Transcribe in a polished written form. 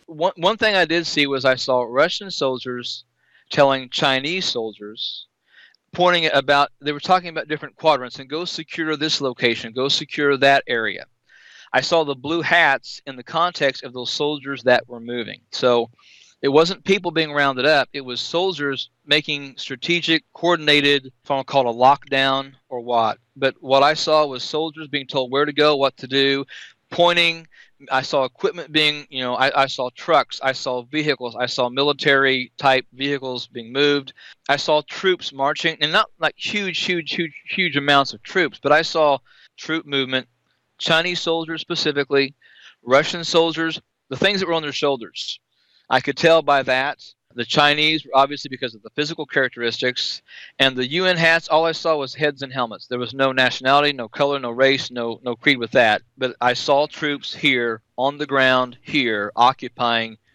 one thing I did see was I saw Russian soldiers telling Chinese soldiers, pointing at about, they were talking about different quadrants and go secure this location, go secure that area. I saw the blue hats in the context of those soldiers that were moving. So it wasn't people being rounded up. It was soldiers making strategic, coordinated, if I want to call it a lockdown or what. But what I saw was soldiers being told where to go, what to do, pointing. I saw equipment being, I saw trucks, I saw vehicles, I saw military type vehicles being moved. I saw troops marching, and not like huge amounts of troops, but I saw troop movement, Chinese soldiers specifically, Russian soldiers, the things that were on their shoulders. I could tell by that. The Chinese, obviously because of the physical characteristics, and the UN hats, all I saw was heads and helmets. There was no nationality, no color, no race, no creed with that. But I saw troops here, on the ground here, occupying